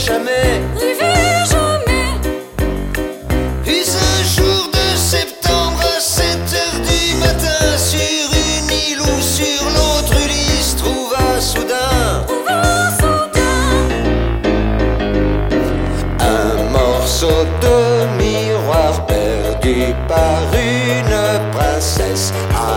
jamais. Rêver jamais. Puis un jour de septembre à 7 heures du matin, sur une île ou sur l'autre, Ulysse trouva soudain un morceau de miroir perdu par une princesse.